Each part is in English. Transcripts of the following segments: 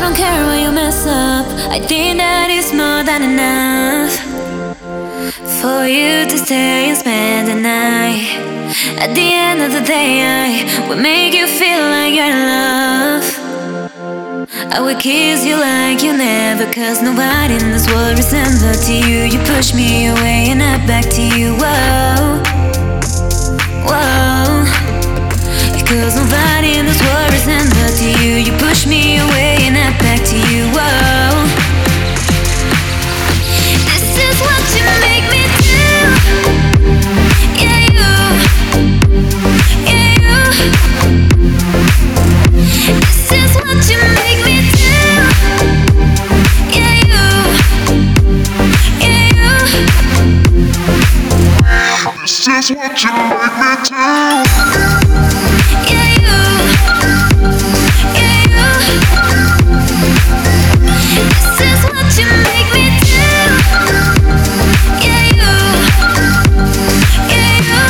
don't care when you mess up. I think that it's more than enough for you to stay and spend the night. At the end of the day, I will make you feel like you're in love. I will kiss you like you never, 'cause nobody in this world resembles to you. You push me away and I back to you. Whoa, whoa. 'Cause nobody in this world resembles to you. You push me away and I back to you. Whoa. This is what you make me do. Yeah, you. Yeah, you. This is what you make me do. Yeah, you. Yeah, you. This is what you make me do. Yeah, you. Yeah, you. This is what you make me do. Yeah, you. Yeah, you.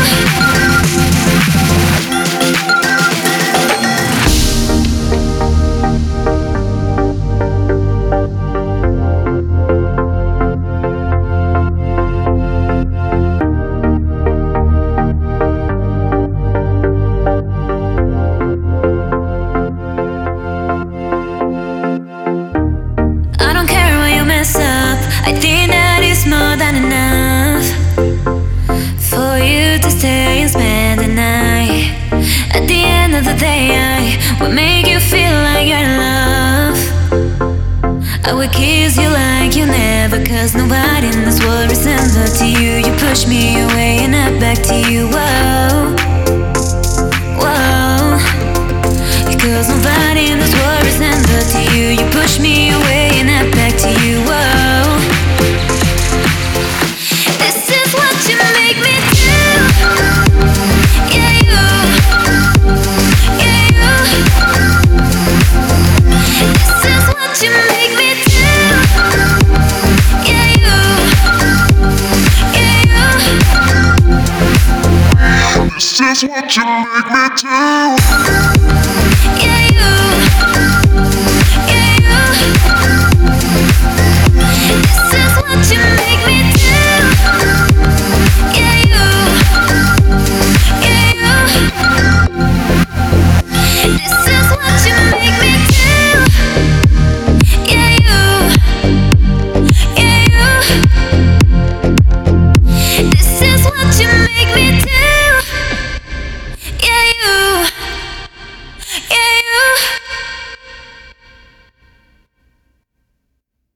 I don't care when you mess up. I think that it's more than enough for you to stay and spend the night. At the end of the day, I will make you feel like you're in love. I will kiss you like you never, 'cause nobody in this world resembles to you. You push me away and I back to you. Whoa, whoa. 'Cause nobody in this world resembles to you. You push me away and I back to you. Whoa. This is what you make me do. Yeah, you. Yeah, you. This is what you make me do. Yeah, you. Yeah, you. This is what you make me do.